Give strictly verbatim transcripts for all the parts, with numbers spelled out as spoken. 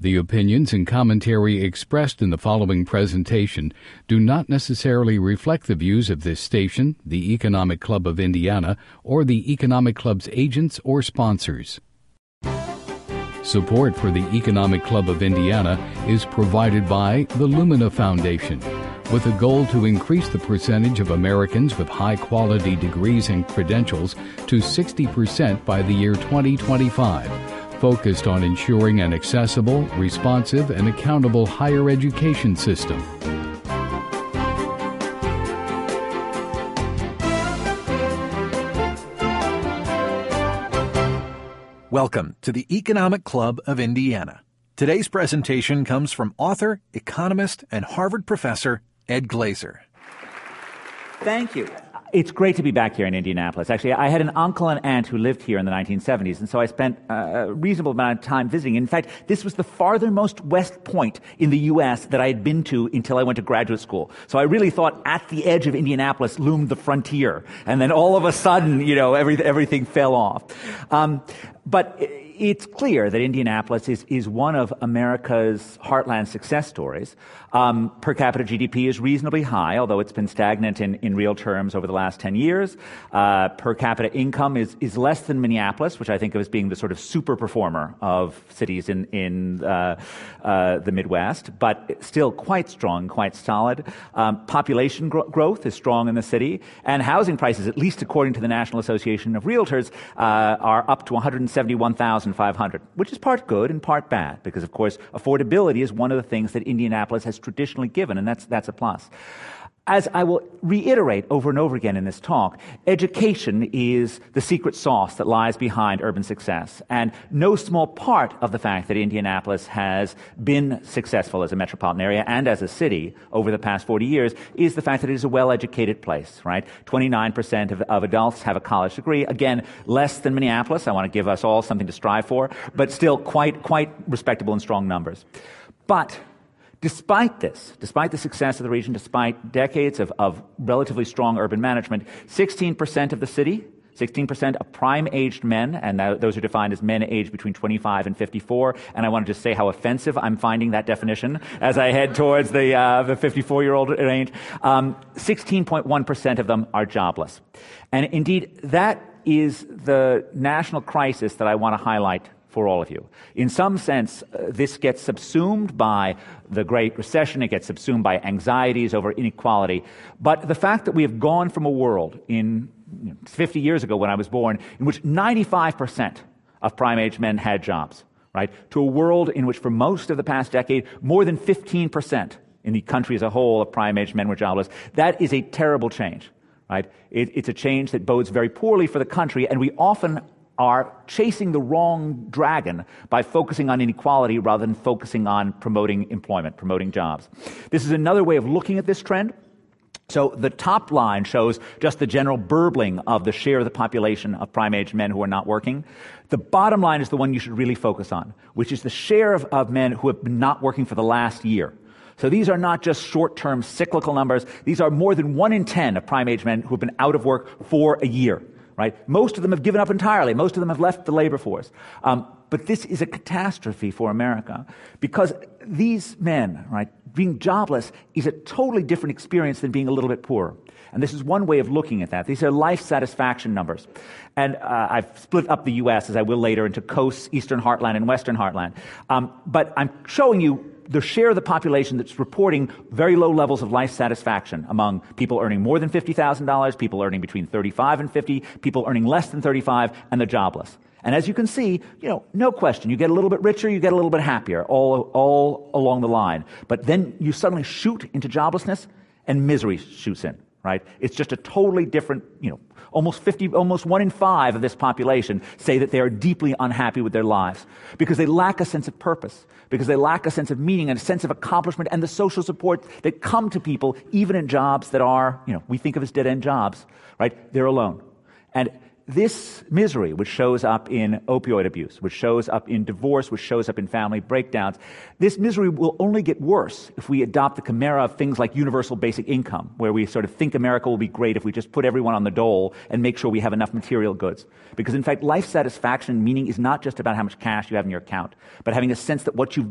The opinions and commentary expressed in the following presentation do not necessarily reflect the views of this station, the Economic Club of Indiana, or the Economic Club's agents or sponsors. Support for the Economic Club of Indiana is provided by the Lumina Foundation, with a goal to increase the percentage of Americans with high-quality degrees and credentials to sixty percent by the year twenty twenty-five, focused on ensuring an accessible, responsive, and accountable higher education system. Welcome to the Economic Club of Indiana. Today's presentation comes from author, economist, and Harvard professor Ed Glaeser. Thank you. It's great to be back here in Indianapolis. Actually, I had an uncle and aunt who lived here in the nineteen seventies, and so I spent a reasonable amount of time visiting. In fact, this was the farthermost west point in the U S that I had been to until I went to graduate school. So I really thought at the edge of Indianapolis loomed the frontier, and then all of a sudden, you know, every, everything fell off. Um, but it's clear that Indianapolis is, is one of America's heartland success stories. Um, per capita G D P is reasonably high, although it's been stagnant in, in real terms over the last ten years. Uh, per capita income is, is less than Minneapolis, which I think of as being the sort of super performer of cities in, in uh, uh, the Midwest, but still quite strong, quite solid. Um, population gro- growth is strong in the city, and housing prices, at least according to the National Association of Realtors, uh, are up to one hundred seventy-one thousand five hundred, which is part good and part bad, because, of course, affordability is one of the things that Indianapolis has traditionally given, and that's that's a plus. As I will reiterate over and over again in this talk, education is the secret sauce that lies behind urban success. And no small part of the fact that Indianapolis has been successful as a metropolitan area and as a city over the past forty years is the fact that it is a well-educated place, right? twenty-nine percent of, of adults have a college degree. Again, less than Minneapolis. I want to give us all something to strive for, but still quite, quite respectable and strong numbers. But despite this, despite the success of the region, despite decades of, of relatively strong urban management, sixteen percent of the city, sixteen percent of prime-aged men, and that, those are defined as men aged between twenty-five and fifty-four, and I want to just say how offensive I'm finding that definition as I head towards the uh, the fifty-four-year-old range, um, sixteen point one percent of them are jobless. And indeed, that is the national crisis that I want to highlight for all of you. In some sense, uh, this gets subsumed by the Great Recession, it gets subsumed by anxieties over inequality, but the fact that we have gone from a world in you know, fifty years ago when I was born, in which ninety-five percent of prime-age men had jobs, right, to a world in which for most of the past decade, more than fifteen percent in the country as a whole of prime-age men were jobless, that is a terrible change, right? It, it's a change that bodes very poorly for the country, and we often are chasing the wrong dragon by focusing on inequality rather than focusing on promoting employment, promoting jobs. This is another way of looking at this trend. So the top line shows just the general burbling of the share of the population of prime-age men who are not working. The bottom line is the one you should really focus on, which is the share of, of men who have been not working for the last year. So these are not just short-term cyclical numbers. These are more than one in ten of prime-age men who have been out of work for a year. Right? Most of them have given up entirely. Most of them have left the labor force. Um, but this is a catastrophe for America because these men, right, being jobless is a totally different experience than being a little bit poorer. And this is one way of looking at that. These are life satisfaction numbers. And uh, I've split up the U S, as I will later, into coasts, Eastern Heartland, and Western Heartland. Um, but I'm showing you the share of the population that's reporting very low levels of life satisfaction among people earning more than fifty thousand dollars, people earning between thirty-five and fifty, people earning less than thirty-five, and the jobless. And as you can see, you know, no question, you get a little bit richer, you get a little bit happier, all, all along the line. But then you suddenly shoot into joblessness, and misery shoots in, right? It's just a totally different, you know, almost fifty, almost one in five of this population say that they are deeply unhappy with their lives because they lack a sense of purpose, because they lack a sense of meaning and a sense of accomplishment and the social support that come to people even in jobs that are, you know, we think of as dead-end jobs, right? They're alone. And this misery, which shows up in opioid abuse, which shows up in divorce, which shows up in family breakdowns, this misery will only get worse if we adopt the chimera of things like universal basic income, where we sort of think America will be great if we just put everyone on the dole and make sure we have enough material goods. Because in fact, life satisfaction, meaning, is not just about how much cash you have in your account, but having a sense that what you've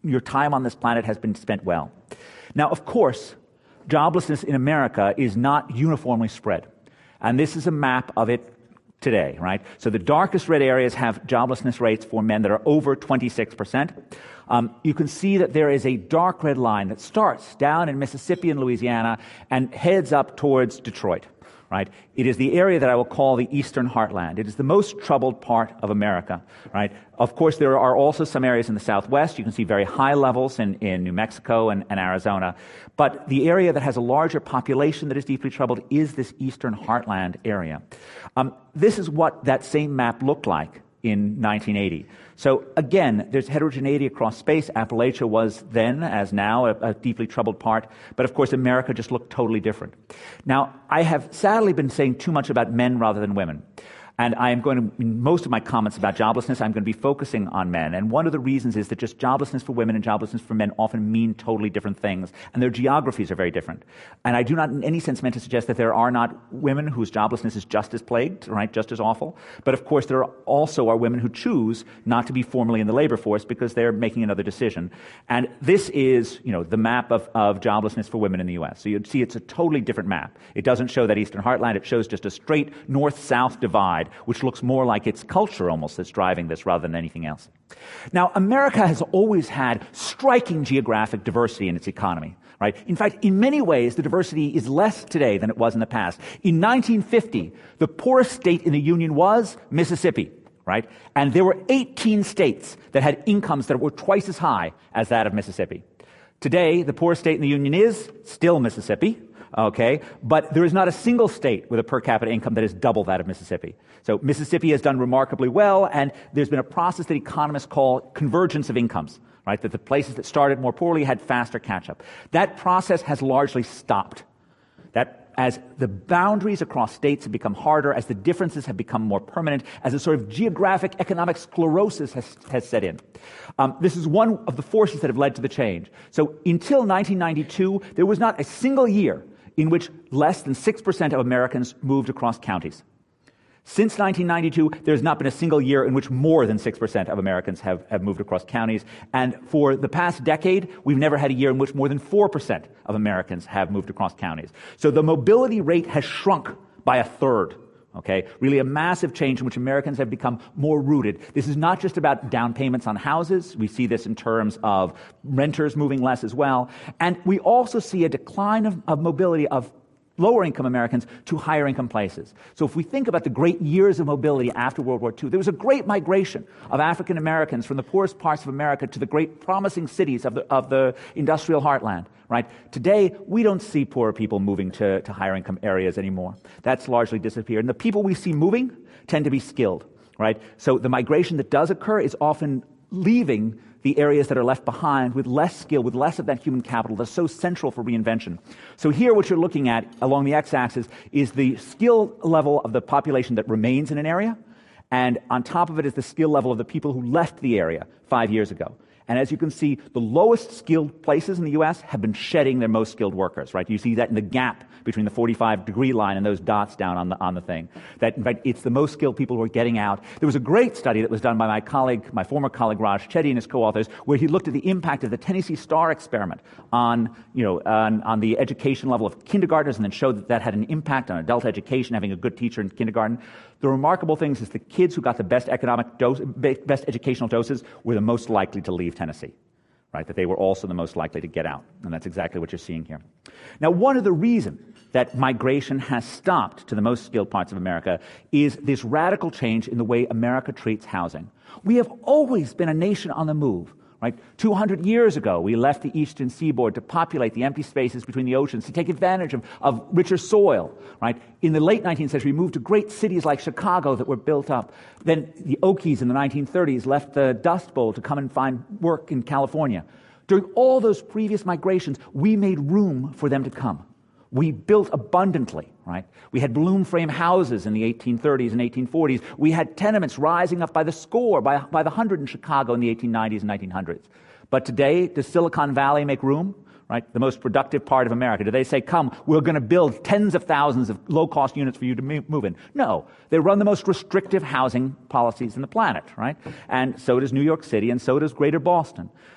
your time on this planet has been spent well. Now, of course, joblessness in America is not uniformly spread. And this is a map of it today, right? So the darkest red areas have joblessness rates for men that are over twenty-six percent. Um, you can see that there is a dark red line that starts down in Mississippi and Louisiana and heads up towards Detroit, right? It is the area that I will call the Eastern Heartland. It is the most troubled part of America, right? Of course, there are also some areas in the Southwest. You can see very high levels in, in New Mexico and, and Arizona. But the area that has a larger population that is deeply troubled is this Eastern Heartland area. Um, this is what that same map looked like in nineteen eighty. So again, there's heterogeneity across space. Appalachia was then, as now, a, a deeply troubled part. But of course, America just looked totally different. Now, I have sadly been saying too much about men rather than women. And I am going to, in most of my comments about joblessness, I'm going to be focusing on men. And one of the reasons is that just joblessness for women and joblessness for men often mean totally different things. And their geographies are very different. And I do not in any sense meant to suggest that there are not women whose joblessness is just as plagued, right, just as awful. But of course, there are also are women who choose not to be formally in the labor force because they're making another decision. And this is, you know, the map of, of joblessness for women in the U S. So you'd see it's a totally different map. It doesn't show that Eastern Heartland. It shows just a straight north-south divide, which looks more like it's culture almost that's driving this rather than anything else. Now, America has always had striking geographic diversity in its economy, right? In fact, in many ways, the diversity is less today than it was in the past. In nineteen fifty, the poorest state in the Union was Mississippi, right? And there were eighteen states that had incomes that were twice as high as that of Mississippi. Today, the poorest state in the Union is still Mississippi, okay? But there is not a single state with a per capita income that is double that of Mississippi. So Mississippi has done remarkably well, and there's been a process that economists call convergence of incomes, right? That the places that started more poorly had faster catch-up. That process has largely stopped. That as the boundaries across states have become harder, as the differences have become more permanent, as a sort of geographic economic sclerosis has, has set in. Um, this is one of the forces that have led to the change. So until nineteen ninety-two, there was not a single year in which less than six percent of Americans moved across counties. Since nineteen ninety-two, there's not been a single year in which more than six percent of Americans have, have moved across counties. And for the past decade, we've never had a year in which more than four percent of Americans have moved across counties. So the mobility rate has shrunk by a third. Okay, really a massive change in which Americans have become more rooted. This is not just about down payments on houses. We see this in terms of renters moving less as well. And we also see a decline of, of mobility of lower income Americans to higher income places. So if we think about the great years of mobility after World War Two, there was a great migration of African Americans from the poorest parts of America to the great promising cities of the, of the industrial heartland, right? Today, we don't see poorer people moving to, to higher income areas anymore. That's largely disappeared. And the people we see moving tend to be skilled, right? So the migration that does occur is often leaving the areas that are left behind with less skill, with less of that human capital that's so central for reinvention. So here what you're looking at along the x-axis is the skill level of the population that remains in an area, and on top of it is the skill level of the people who left the area five years ago. And as you can see, the lowest skilled places in the U S have been shedding their most skilled workers, right? You see that in the gap between the forty-five degree line and those dots down on the on the thing. That, in fact, it's the most skilled people who are getting out. There was a great study that was done by my colleague, my former colleague Raj Chetty and his co-authors, where he looked at the impact of the Tennessee Star experiment on, you know, on, on the education level of kindergartners, and then showed that that had an impact on adult education, having a good teacher in kindergarten. The remarkable thing is the kids who got the best economic dose, best educational doses were the most likely to leave Tennessee, right? That they were also the most likely to get out. And that's exactly what you're seeing here. Now, one of the reasons that migration has stopped to the most skilled parts of America is this radical change in the way America treats housing. We have always been a nation on the move. Right? two hundred years ago, we left the eastern seaboard to populate the empty spaces between the oceans, to take advantage of, of richer soil. Right? In the late nineteenth century, we moved to great cities like Chicago that were built up. Then the Okies in the nineteen thirties left the Dust Bowl to come and find work in California. During all those previous migrations, we made room for them to come. We built abundantly, right? We had balloon frame houses in the eighteen thirties and eighteen forties. We had tenements rising up by the score, by, by the hundred in Chicago in the eighteen nineties and nineteen hundreds. But today, does Silicon Valley make room? Right? The most productive part of America. Do they say, come, we're going to build tens of thousands of low-cost units for you to move in? No. They run the most restrictive housing policies on the planet, right? And so does New York City, and so does Greater Boston.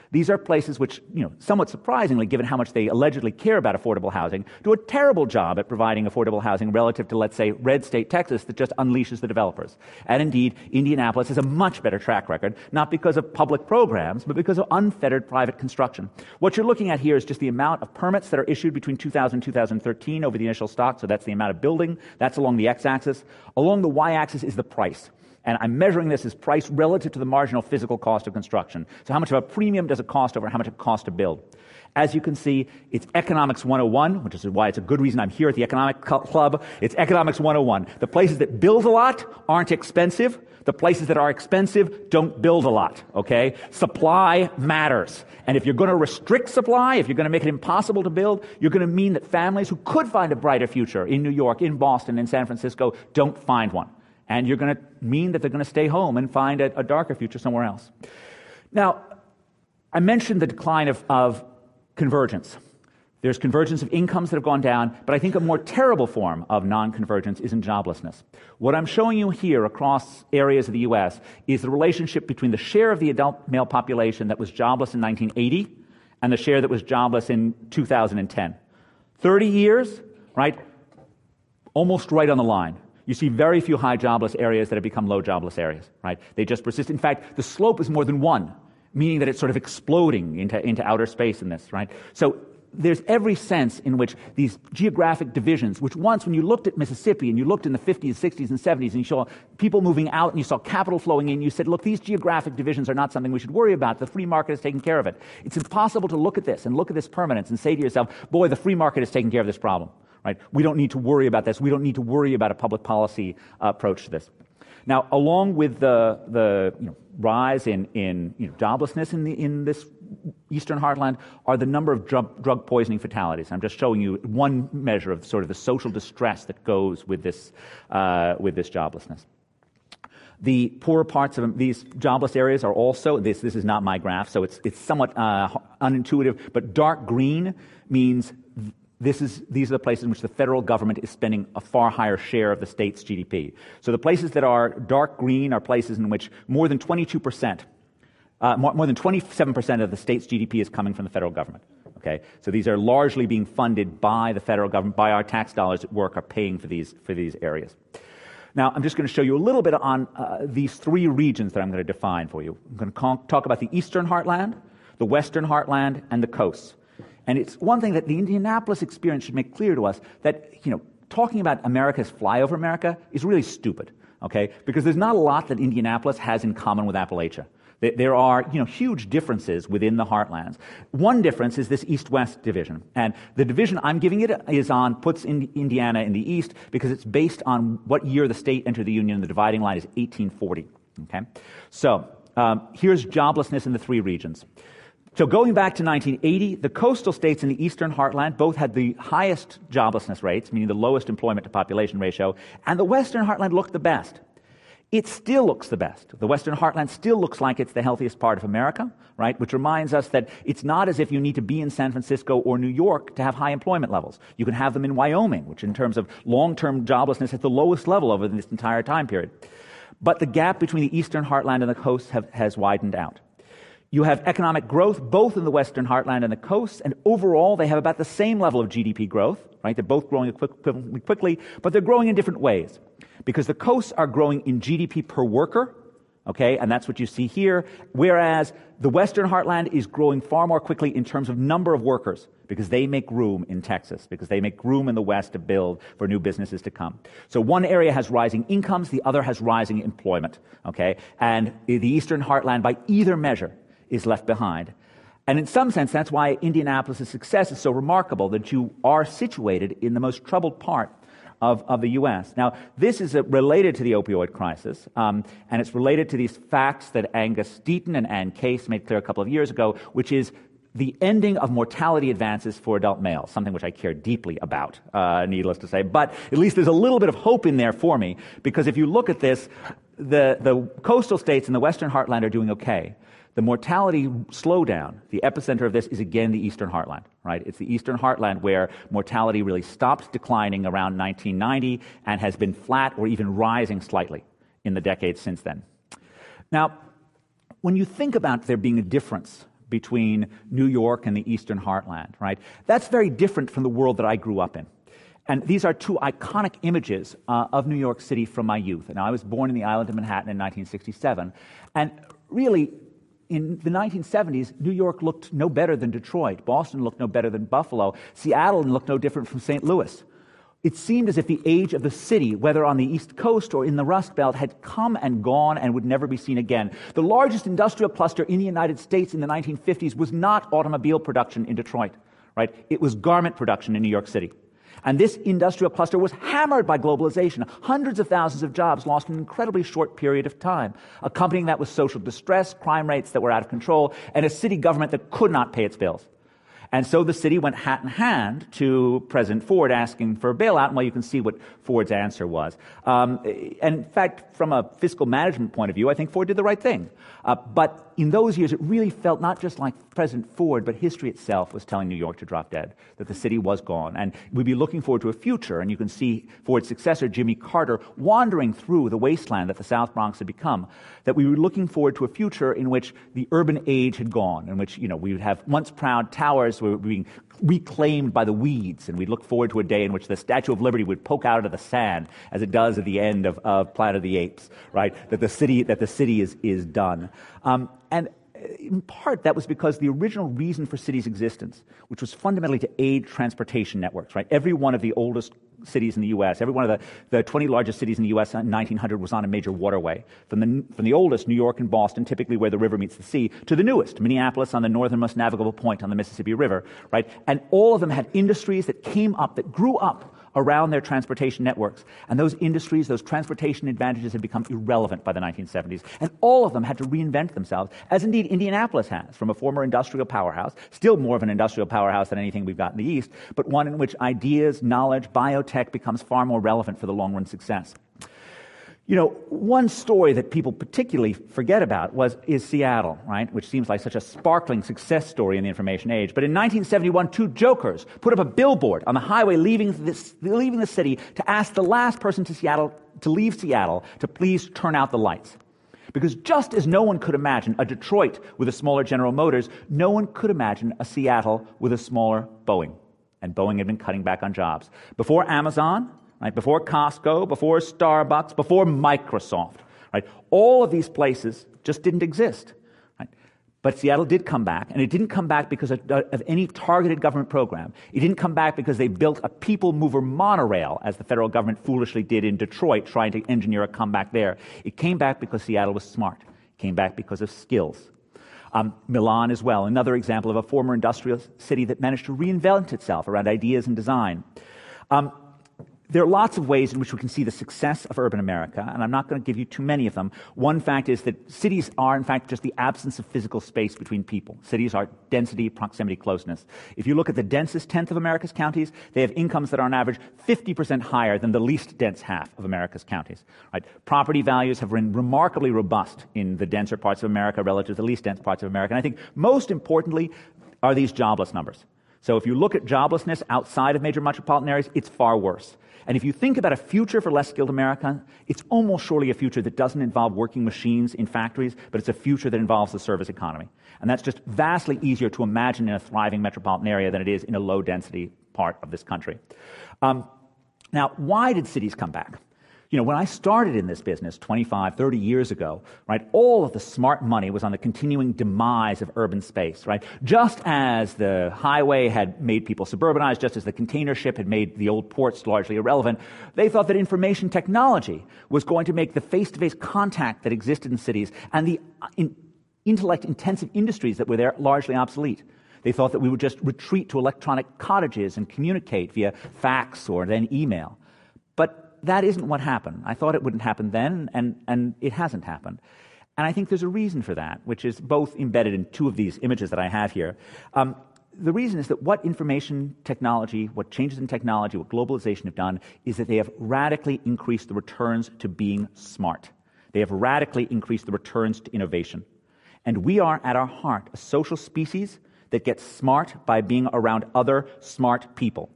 These are places which, you know, somewhat surprisingly, given how much they allegedly care about affordable housing, do a terrible job at providing affordable housing relative to, let's say, red state Texas that just unleashes the developers. And indeed, Indianapolis has a much better track record, not because of public programs, but because of unfettered private construction. What you're looking at here is just the amount of permits that are issued between two thousand and two thousand thirteen over the initial stock, so that's the amount of building. That's along the x-axis. Along the y-axis is the price. And I'm measuring this as price relative to the marginal physical cost of construction. So how much of a premium does it cost over how much it costs to build? As you can see, it's Economics one oh one, which is why it's a good reason I'm here at the Economic Club. It's Economics one oh one. The places that build a lot aren't expensive. The places that are expensive don't build a lot, okay? Supply matters. And if you're going to restrict supply, if you're going to make it impossible to build, you're going to mean that families who could find a brighter future in New York, in Boston, in San Francisco, don't find one. And you're going to mean that they're going to stay home and find a, a darker future somewhere else. Now, I mentioned the decline of, of convergence. There's convergence of incomes that have gone down, but I think a more terrible form of non-convergence is in joblessness. What I'm showing you here across areas of the U S is the relationship between the share of the adult male population that was jobless in nineteen eighty and the share that was jobless in two thousand ten. thirty years, right? Almost right on the line. You see very few high jobless areas that have become low jobless areas, right? They just persist. In fact, the slope is more than one, meaning that it's sort of exploding into, into outer space in this, right? So there's every sense in which these geographic divisions, which once when you looked at Mississippi and you looked in the fifties, sixties, and seventies and you saw people moving out and you saw capital flowing in, you said, look, these geographic divisions are not something we should worry about. The free market is taking care of it. It's impossible to look at this and look at this permanence and say to yourself, boy, the free market is taking care of this problem. Right? We don't need to worry about this. We don't need to worry about a public policy uh, approach to this. Now, along with the the you know, rise in in you know, joblessness in the in this Eastern Heartland are the number of drug, drug poisoning fatalities. I'm just showing you one measure of sort of the social distress that goes with this uh, with this joblessness. The poorer parts of these jobless areas are also, this this is not my graph, so it's it's somewhat uh, unintuitive, but dark green means This is, these are the places in which the federal government is spending a far higher share of the state's G D P. So the places that are dark green are places in which more than twenty-two percent, uh, more, more than twenty-seven percent of the state's G D P is coming from the federal government. Okay, so these are largely being funded by the federal government, by our tax dollars at work are paying for these for these areas. Now, I'm just going to show you a little bit on uh, these three regions that I'm going to define for you. I'm going to call, talk about the Eastern Heartland, the Western Heartland, and the coasts. And it's one thing that the Indianapolis experience should make clear to us that, you know, talking about America's flyover America is really stupid, okay? Because there's not a lot that Indianapolis has in common with Appalachia. There are, you know, huge differences within the heartlands. One difference is this east-west division. And the division I'm giving it is on, puts Indiana in the east because it's based on what year the state entered the Union. The dividing line is eighteen forty, okay? So um, here's joblessness in the three regions. So going back to nineteen eighty, the coastal states in the Eastern Heartland both had the highest joblessness rates, meaning the lowest employment to population ratio, and the Western Heartland looked the best. It still looks the best. The Western Heartland still looks like it's the healthiest part of America, right? Which reminds us that it's not as if you need to be in San Francisco or New York to have high employment levels. You can have them in Wyoming, which in terms of long-term joblessness at the lowest level over this entire time period. But the gap between the Eastern Heartland and the coast have, has widened out. You have economic growth both in the Western Heartland and the coasts, and overall they have about the same level of G D P growth, right? They're both growing equivalently quickly, but they're growing in different ways. Because the coasts are growing in G D P per worker, okay, and that's what you see here, whereas the Western Heartland is growing far more quickly in terms of number of workers, because they make room in Texas, because they make room in the West to build for new businesses to come. So one area has rising incomes, the other has rising employment, okay, and the Eastern Heartland, by either measure, is left behind. And in some sense, that's why Indianapolis' success is so remarkable, that you are situated in the most troubled part of, of the U S. Now, this is uh, related to the opioid crisis, um, and it's related to these facts that Angus Deaton and Ann Case made clear a couple of years ago, which is the ending of mortality advances for adult males, something which I care deeply about, uh, needless to say. But at least there's a little bit of hope in there for me, because if you look at this, the, the coastal states in the Western Heartland are doing okay. The mortality slowdown, the epicenter of this is again the Eastern Heartland, right? It's the Eastern Heartland where mortality really stopped declining around nineteen ninety and has been flat or even rising slightly in the decades since then. Now, when you think about there being a difference between New York and the Eastern Heartland, right? That's very different from the world that I grew up in. And these are two iconic images uh, of New York City from my youth. And I was born in the island of Manhattan in nineteen sixty-seven. And really, in the nineteen seventies, New York looked no better than Detroit. Boston looked no better than Buffalo. Seattle looked no different from Saint Louis. It seemed as if the age of the city, whether on the East Coast or in the Rust Belt, had come and gone and would never be seen again. The largest industrial cluster in the United States in the nineteen fifties was not automobile production in Detroit, right? It was garment production in New York City. And this industrial cluster was hammered by globalization. Hundreds of thousands of jobs lost in an incredibly short period of time, accompanying that with social distress, crime rates that were out of control, and a city government that could not pay its bills. And so the city went hat in hand to President Ford asking for a bailout, and well, you can see what Ford's answer was. Um, and in fact, from a fiscal management point of view, I think Ford did the right thing. Uh, but in those years, it really felt not just like President Ford, but history itself was telling New York to drop dead, that the city was gone. And we'd be looking forward to a future, and you can see Ford's successor, Jimmy Carter, wandering through the wasteland that the South Bronx had become, that we were looking forward to a future in which the urban age had gone, in which, you know, we would have once proud towers were being reclaimed by the weeds, and we'd look forward to a day in which the Statue of Liberty would poke out of the sand, as it does at the end of, of Planet of the Apes, right? That the city that the city is is done, um, and in part that was because the original reason for cities' existence, which was fundamentally to aid transportation networks, right? Every one of the oldest cities in the U S, every one of the, the twenty largest cities in the U S in nineteen hundred was on a major waterway. From the from the oldest, New York and Boston, typically where the river meets the sea, to the newest, Minneapolis on the northernmost navigable point on the Mississippi River, right? And all of them had industries that came up, that grew up around their transportation networks. And those industries, those transportation advantages had become irrelevant by the nineteen seventies. And all of them had to reinvent themselves, as indeed Indianapolis has, from a former industrial powerhouse, still more of an industrial powerhouse than anything we've got in the East, but one in which ideas, knowledge, biotech becomes far more relevant for the long-run success. You know, one story that people particularly forget about was is Seattle, right? Which seems like such a sparkling success story in the information age. But in nineteen seventy-one, two jokers put up a billboard on the highway leaving this, leaving the city to ask the last person to Seattle to leave Seattle to please turn out the lights. Because just as no one could imagine a Detroit with a smaller General Motors, no one could imagine a Seattle with a smaller Boeing. And Boeing had been cutting back on jobs. Before Amazon, right, before Costco, before Starbucks, before Microsoft, right, all of these places just didn't exist. Right? But Seattle did come back, and it didn't come back because of, of any targeted government program. It didn't come back because they built a people mover monorail, as the federal government foolishly did in Detroit, trying to engineer a comeback there. It came back because Seattle was smart. It came back because of skills. Um, Milan as well, another example of a former industrial city that managed to reinvent itself around ideas and design. Um, There are lots of ways in which we can see the success of urban America, and I'm not going to give you too many of them. One fact is that cities are, in fact, just the absence of physical space between people. Cities are density, proximity, closeness. If you look at the densest tenth of America's counties, they have incomes that are on average fifty percent higher than the least dense half of America's counties. Right? Property values have been remarkably robust in the denser parts of America relative to the least dense parts of America. And I think most importantly are these jobless numbers. So if you look at joblessness outside of major metropolitan areas, it's far worse. And if you think about a future for less skilled America, it's almost surely a future that doesn't involve working machines in factories, but it's a future that involves the service economy. And that's just vastly easier to imagine in a thriving metropolitan area than it is in a low-density part of this country. Um, now, why did cities come back? You know, when I started in this business twenty-five, thirty years ago, right, all of the smart money was on the continuing demise of urban space, right? Just as the highway had made people suburbanize, just as the container ship had made the old ports largely irrelevant, they thought that information technology was going to make the face-to-face contact that existed in cities and the in, intellect-intensive industries that were there largely obsolete. They thought that we would just retreat to electronic cottages and communicate via fax or then email. But that isn't what happened. I thought it wouldn't happen then, and, and it hasn't happened. And I think there's a reason for that, which is both embedded in two of these images that I have here. Um, the reason is that what information technology, what changes in technology, what globalization have done is that they have radically increased the returns to being smart. They have radically increased the returns to innovation. And we are, at our heart, a social species that gets smart by being around other smart people.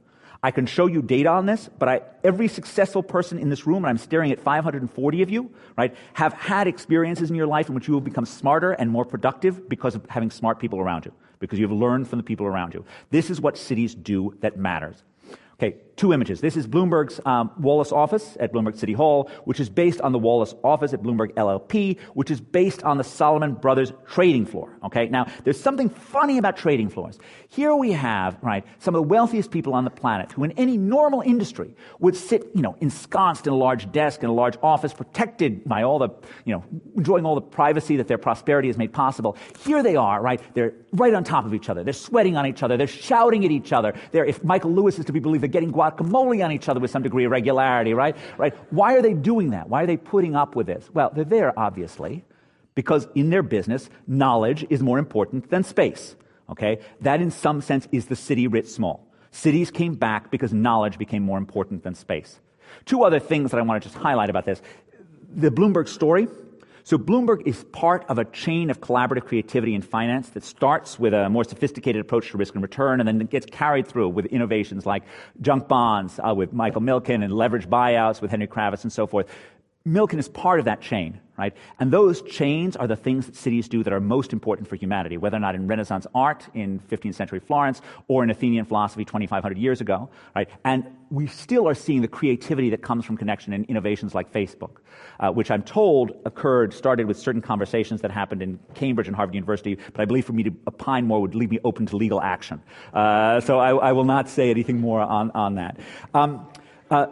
I can show you data on this, but I, every successful person in this room, and I'm staring at five hundred forty of you, right, have had experiences in your life in which you have become smarter and more productive because of having smart people around you, because you've learned from the people around you. This is what cities do that matters. Okay, two images. This is Bloomberg's um, Wallace office at Bloomberg City Hall, which is based on the Wallace office at Bloomberg L L P, which is based on the Salomon Brothers trading floor. Okay, now there's something funny about trading floors. Here we have, right, some of the wealthiest people on the planet who in any normal industry would sit, you know, ensconced in a large desk in a large office, protected by all the, you know, enjoying all the privacy that their prosperity has made possible. Here they are, right, they're right on top of each other. They're sweating on each other. They're shouting at each other. They're, if Michael Lewis is to be believed, they're getting guacamole on each other with some degree of regularity, right? Right? Why are they doing that? Why are they putting up with this? Well, they're there, obviously, because in their business, knowledge is more important than space. Okay? That, in some sense, is the city writ small. Cities came back because knowledge became more important than space. Two other things that I want to just highlight about this. The Bloomberg story. So Bloomberg is part of a chain of collaborative creativity in finance that starts with a more sophisticated approach to risk and return, and then it gets carried through with innovations like junk bonds, uh, with Michael Milken, and leveraged buyouts with Henry Kravis and so forth. Milken is part of that chain, right? And those chains are the things that cities do that are most important for humanity, whether or not in Renaissance art in fifteenth century Florence or in Athenian philosophy twenty-five hundred years ago, right? And we still are seeing the creativity that comes from connection in innovations like Facebook, uh, which I'm told occurred, started with certain conversations that happened in Cambridge and Harvard University, but I believe for me to opine more would leave me open to legal action. Uh, so I, I will not say anything more on, on that. Um, uh,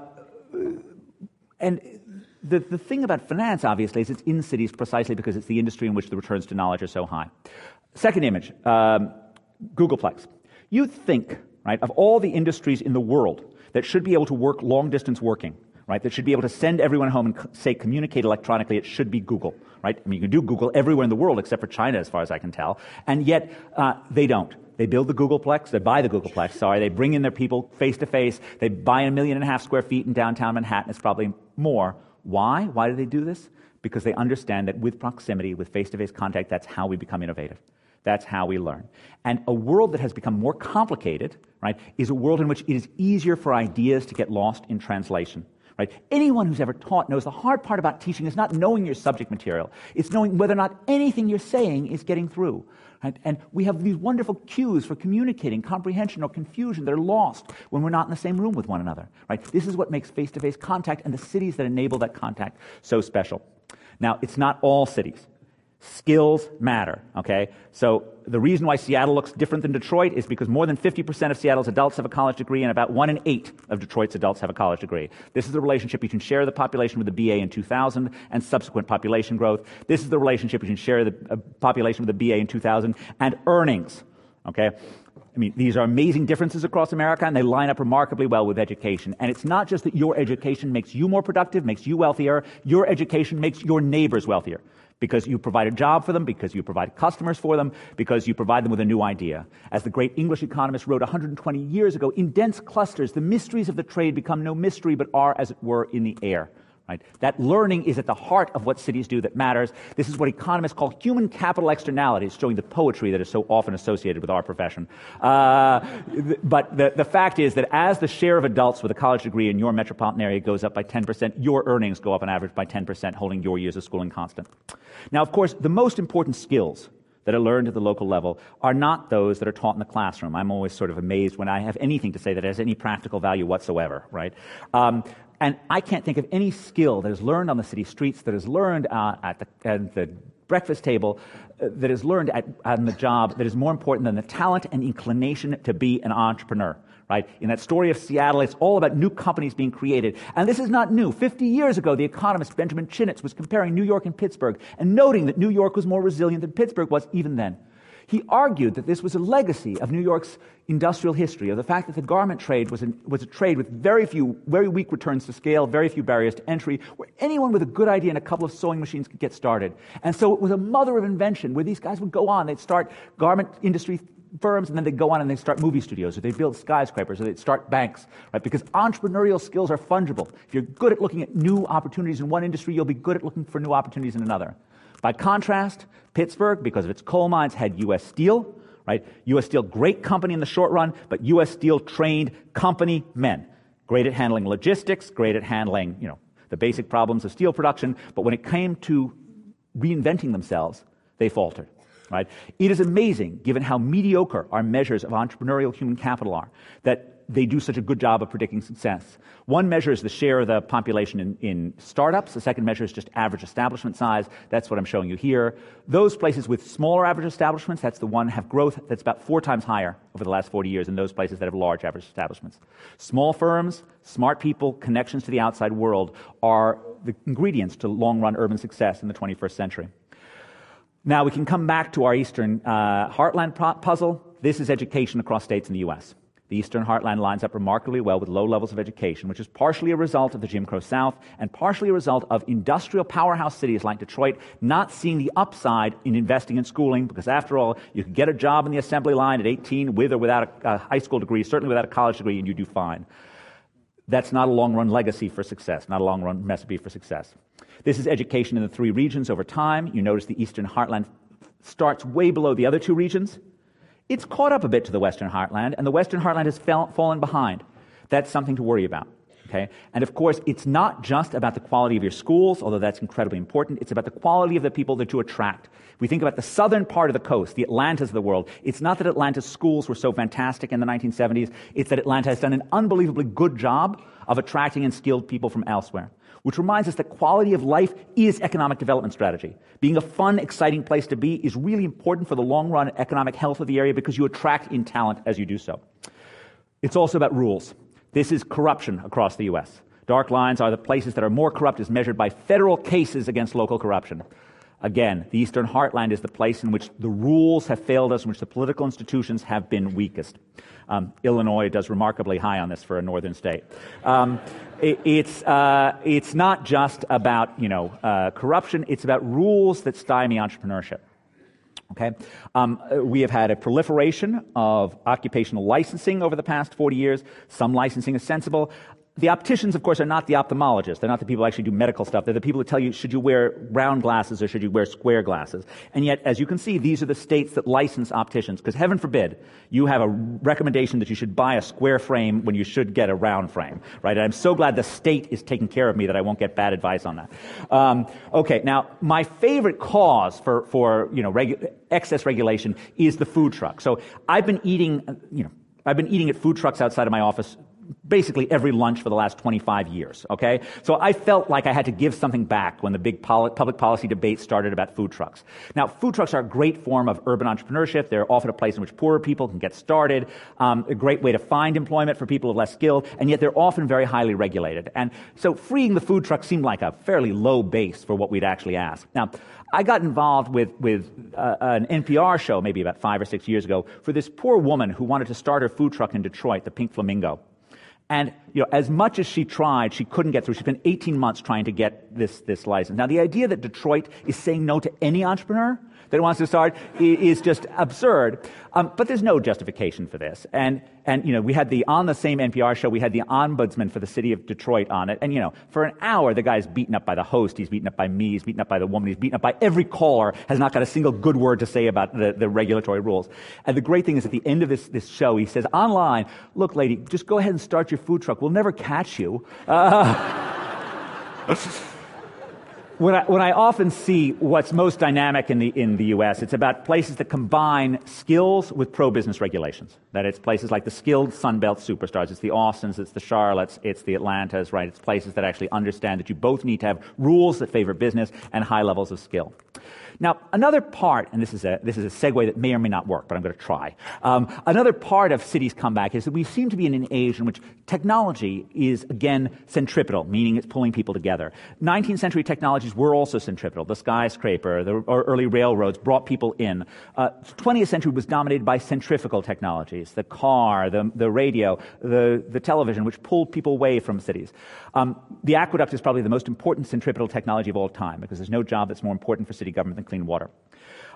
and The, the thing about finance, obviously, is it's in cities precisely because it's the industry in which the returns to knowledge are so high. Second image, um, Googleplex. You think, right, of all the industries in the world that should be able to work long-distance working, right, that should be able to send everyone home and, say, communicate electronically, it should be Google, right? I mean, you can do Google everywhere in the world except for China, as far as I can tell, and yet uh, they don't. They build the Googleplex, they buy the Googleplex, sorry, they bring in their people face-to-face, they buy a million and a half square feet in downtown Manhattan, it's probably more. Why? Why do they do this? Because they understand that with proximity, with face-to-face contact, that's how we become innovative. That's how we learn. And a world that has become more complicated, right, is a world in which it is easier for ideas to get lost in translation. Right? Anyone who's ever taught knows the hard part about teaching is not knowing your subject material. It's knowing whether or not anything you're saying is getting through. Right? And we have these wonderful cues for communicating comprehension or confusion that are lost when we're not in the same room with one another. Right? This is what makes face-to-face contact and the cities that enable that contact so special. Now, it's not all cities. Skills matter, okay? So the reason why Seattle looks different than Detroit is because more than fifty percent of Seattle's adults have a college degree and about one in eight of Detroit's adults have a college degree. This is the relationship between share of the population with the B A in two thousand and subsequent population growth. This is the relationship between share of the uh, population with the B A in two thousand and earnings, okay? I mean, these are amazing differences across America, and they line up remarkably well with education. And it's not just that your education makes you more productive, makes you wealthier. Your education makes your neighbors wealthier because you provide a job for them, because you provide customers for them, because you provide them with a new idea. As the great English economist wrote one hundred twenty years ago, in dense clusters, the mysteries of the trade become no mystery, but are, as it were, in the air. Right? That learning is at the heart of what cities do that matters. This is what economists call human capital externalities, showing the poetry that is so often associated with our profession. Uh, but the, the fact is that as the share of adults with a college degree in your metropolitan area goes up by ten percent, your earnings go up on average by ten percent, holding your years of schooling constant. Now, of course, the most important skills that are learned at the local level are not those that are taught in the classroom. I'm always sort of amazed when I have anything to say that has any practical value whatsoever, right? Um, and I can't think of any skill that is learned on the city streets, that is learned uh, at, the, at the breakfast table, uh, that is learned at, on the job, that is more important than the talent and inclination to be an entrepreneur. Right? In that story of Seattle, it's all about new companies being created. And this is not new. Fifty years ago, the economist Benjamin Chinitz was comparing New York and Pittsburgh and noting that New York was more resilient than Pittsburgh was even then. He argued that this was a legacy of New York's industrial history, of the fact that the garment trade was, an, was a trade with very few, very weak returns to scale, very few barriers to entry, where anyone with a good idea and a couple of sewing machines could get started. And so it was a mother of invention, where these guys would go on, they'd start garment industry firms, and then they'd go on and they'd start movie studios, or they'd build skyscrapers, or they'd start banks, right? Because entrepreneurial skills are fungible. If you're good at looking at new opportunities in one industry, you'll be good at looking for new opportunities in another. By contrast, Pittsburgh, because of its coal mines, had U S Steel, right? U S Steel, great company in the short run, but U S Steel trained company men. Great at handling logistics, great at handling, you know, the basic problems of steel production, but when it came to reinventing themselves, they faltered. Right? It is amazing, given how mediocre our measures of entrepreneurial human capital are, that they do such a good job of predicting success. One measure is the share of the population in, in startups. The second measure is just average establishment size. That's what I'm showing you here. Those places with smaller average establishments, that's the one, have growth that's about four times higher over the last forty years than those places that have large average establishments. Small firms, smart people, connections to the outside world are the ingredients to long-run urban success in the twenty-first century. Now, we can come back to our Eastern uh, Heartland pro- puzzle. This is education across states in the U S. The Eastern Heartland lines up remarkably well with low levels of education, which is partially a result of the Jim Crow South and partially a result of industrial powerhouse cities like Detroit not seeing the upside in investing in schooling, because after all, you can get a job in the assembly line at eighteen with or without a, a high school degree, certainly without a college degree, and you do fine. That's not a long-run legacy for success, not a long-run recipe for success. This is education in the three regions over time. You notice the Eastern Heartland starts way below the other two regions. It's caught up a bit to the Western Heartland, and the Western Heartland has fell, fallen behind. That's something to worry about. Okay? And of course, it's not just about the quality of your schools, although that's incredibly important. It's about the quality of the people that you attract. If we think about the southern part of the coast, the Atlantas of the world, it's not that Atlanta's schools were so fantastic in the nineteen seventies, it's that Atlanta has done an unbelievably good job of attracting and skilled people from elsewhere. Which reminds us that quality of life is economic development strategy. Being a fun, exciting place to be is really important for the long-run economic health of the area because you attract in talent as you do so. It's also about rules. This is corruption across the U S. Dark lines are the places that are more corrupt as measured by federal cases against local corruption. Again, the Eastern Heartland is the place in which the rules have failed us, in which the political institutions have been weakest. Um, Illinois does remarkably high on this for a northern state. Um, it, it's uh, it's not just about you know uh, corruption; it's about rules that stymie entrepreneurship. Okay, um, we have had a proliferation of occupational licensing over the past forty years. Some licensing is sensible. The opticians, of course, are not the ophthalmologists. They're not the people who actually do medical stuff. They're the people who tell you, should you wear round glasses or should you wear square glasses? And yet, as you can see, these are the states that license opticians, because heaven forbid you have a recommendation that you should buy a square frame when you should get a round frame, right? And I'm so glad the state is taking care of me that I won't get bad advice on that. Um, okay, now, my favorite cause for, for you know, regu- excess regulation is the food truck. So I've been eating, you know, I've been eating at food trucks outside of my office basically every lunch for the last twenty-five years, okay? So I felt like I had to give something back when the big poli- public policy debate started about food trucks. Now, food trucks are a great form of urban entrepreneurship. They're often a place in which poorer people can get started, um, a great way to find employment for people of less skill, and yet they're often very highly regulated. And so freeing the food truck seemed like a fairly low base for what we'd actually ask. Now, I got involved with, with uh, an N P R show maybe about five or six years ago for this poor woman who wanted to start her food truck in Detroit, the Pink Flamingo. And, you know, as much as she tried, she couldn't get through. She spent eighteen months trying to get this, this license. Now, the idea that Detroit is saying no to any entrepreneur that wants to start is just absurd. Um, but there's no justification for this. And, and, you know, we had the, on the same N P R show, we had the ombudsman for the city of Detroit on it. And, you know, for an hour, the guy's beaten up by the host. He's beaten up by me. He's beaten up by the woman. He's beaten up by every caller, has not got a single good word to say about the, the regulatory rules. And the great thing is at the end of this, this show, he says, online, look, lady, just go ahead and start your food truck. We'll never catch you. Uh, When I, when I often see what's most dynamic in the in the U S, it's about places that combine skills with pro-business regulations. That it's places like the skilled Sunbelt superstars. It's the Austins, it's the Charlottes, it's the Atlantas, right? It's places that actually understand that you both need to have rules that favor business and high levels of skill. Now, another part, and this is a this is a segue that may or may not work, but I'm going to try. Um, another part of cities' comeback is that we seem to be in an age in which technology is, again, centripetal, meaning it's pulling people together. nineteenth century technologies were also centripetal. The skyscraper, the early railroads brought people in. Uh, twentieth century was dominated by centrifugal technologies, the car, the, the radio, the, the television, which pulled people away from cities. Um, the aqueduct is probably the most important centripetal technology of all time, because there's no job that's more important for city government than clean water. Um,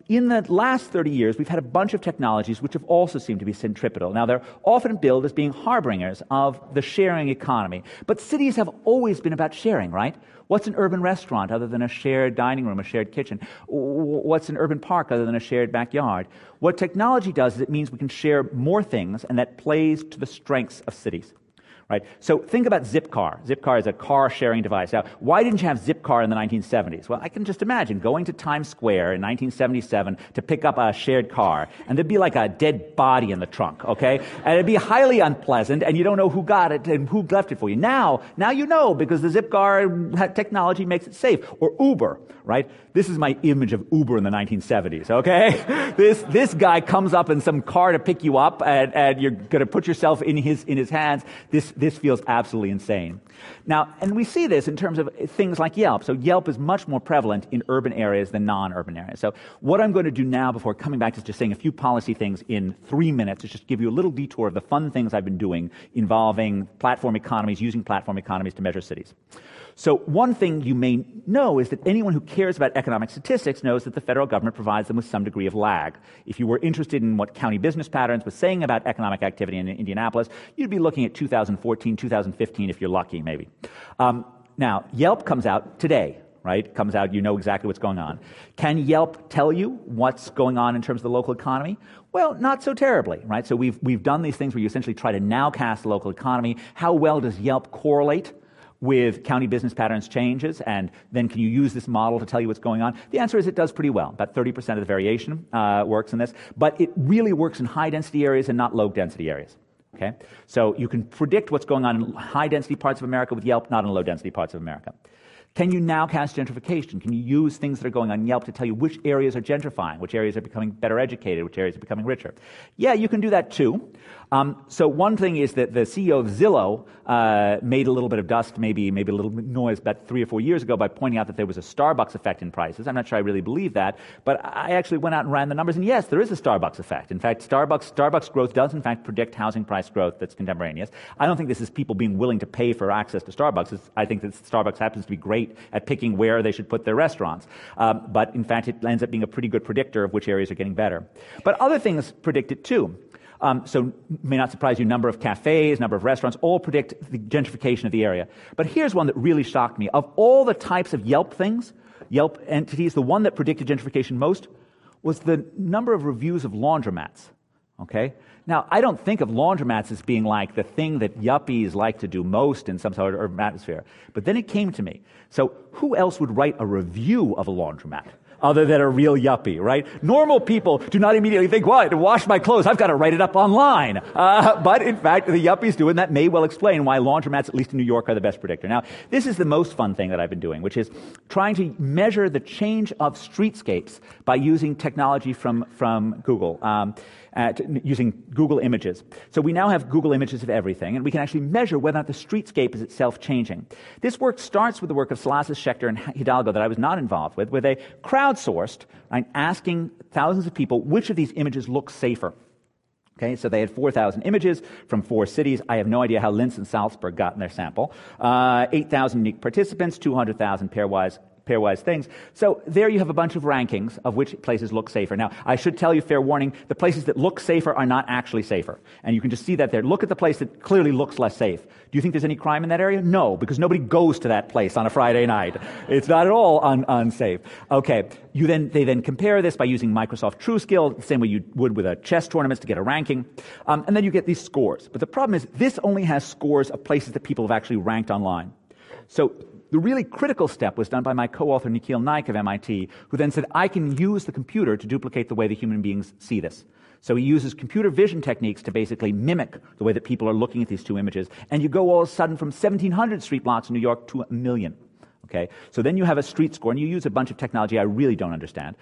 in the last thirty years, we've had a bunch of technologies which have also seemed to be centripetal. Now, they're often billed as being harbingers of the sharing economy. But cities have always been about sharing, right? What's an urban restaurant other than a shared dining room, a shared kitchen? What's an urban park other than a shared backyard? What technology does is it means we can share more things, and that plays to the strengths of cities. Right? So think about Zipcar. Zipcar is a car-sharing device. Now, why didn't you have Zipcar in the nineteen seventies? Well, I can just imagine going to Times Square in nineteen seventy-seven to pick up a shared car, and there'd be like a dead body in the trunk, okay? And it'd be highly unpleasant, and you don't know who got it and who left it for you. Now, now you know, because the Zipcar technology makes it safe. Or Uber, right? This is my image of Uber in the nineteen seventies, okay? this this guy comes up in some car to pick you up, and, and you're going to put yourself in his in his hands. This This feels absolutely insane. Now, and we see this in terms of things like Yelp. So Yelp is much more prevalent in urban areas than non-urban areas. So what I'm going to do now before coming back to just saying a few policy things in three minutes is just give you a little detour of the fun things I've been doing involving platform economies, using platform economies to measure cities. So one thing you may know is that anyone who cares about economic statistics knows that the federal government provides them with some degree of lag. If you were interested in what county business patterns was saying about economic activity in Indianapolis, you'd be looking at two thousand fourteen, two thousand fifteen if you're lucky, maybe. Um, now, Yelp comes out today, right? Comes out, you know exactly what's going on. Can Yelp tell you what's going on in terms of the local economy? Well, not so terribly, right? So we've we've done these things where you essentially try to nowcast the local economy. How well does Yelp correlate with county business patterns changes, and then can you use this model to tell you what's going on? The answer is it does pretty well. About thirty percent of the variation uh, works in this, but it really works in high-density areas and not low-density areas. Okay, so you can predict what's going on in high-density parts of America with Yelp, not in low-density parts of America. Can you nowcast gentrification? Can you use things that are going on in Yelp to tell you which areas are gentrifying, which areas are becoming better educated, which areas are becoming richer? Yeah, you can do that too. Um, so one thing is that the C E O of Zillow uh, made a little bit of dust, maybe maybe a little noise about three or four years ago by pointing out that there was a Starbucks effect in prices. I'm not sure I really believe that, but I actually went out and ran the numbers, and yes, there is a Starbucks effect. In fact, Starbucks Starbucks growth does in fact predict housing price growth that's contemporaneous. I don't think this is people being willing to pay for access to Starbucks. It's, I think that Starbucks happens to be great at picking where they should put their restaurants. Um, but in fact, it ends up being a pretty good predictor of which areas are getting better. But other things predict it too. Um, so may not surprise you, number of cafes, number of restaurants, all predict the gentrification of the area. But here's one that really shocked me. Of all the types of Yelp things, Yelp entities, the one that predicted gentrification most was the number of reviews of laundromats. Okay? Now, I don't think of laundromats as being like the thing that yuppies like to do most in some sort of urban atmosphere. But then it came to me. So who else would write a review of a laundromat other than a real yuppie, right? Normal people do not immediately think, well, to wash my clothes, I've got to write it up online. Uh, but in fact, the yuppies do, and that may well explain why laundromats, at least in New York, are the best predictor. Now, this is the most fun thing that I've been doing, which is trying to measure the change of streetscapes by using technology from, from Google. Um, At using Google Images. So we now have Google Images of everything, and we can actually measure whether or not the streetscape is itself changing. This work starts with the work of Salasses, Schechter, and Hidalgo that I was not involved with, where they crowdsourced, right, asking thousands of people which of these images look safer. Okay, so they had four thousand images from four cities. I have no idea how Linz and Salzburg got in their sample. Uh, eight thousand unique participants, two hundred thousand pairwise pairwise things. So there you have a bunch of rankings of which places look safer. Now, I should tell you, fair warning, the places that look safer are not actually safer. And you can just see that there. Look at the place that clearly looks less safe. Do you think there's any crime in that area? No, because nobody goes to that place on a Friday night. It's not at all un- unsafe. Okay, you then they then compare this by using Microsoft TrueSkill, the same way you would with a chess tournament to get a ranking. Um, and then you get these scores. But the problem is this only has scores of places that people have actually ranked online. So the really critical step was done by my co-author Nikhil Naik of M I T, who then said, I can use the computer to duplicate the way the human beings see this. So he uses computer vision techniques to basically mimic the way that people are looking at these two images. And you go all of a sudden from seventeen hundred street blocks in New York to a million. Okay, so then you have a street score, and you use a bunch of technology I really don't understand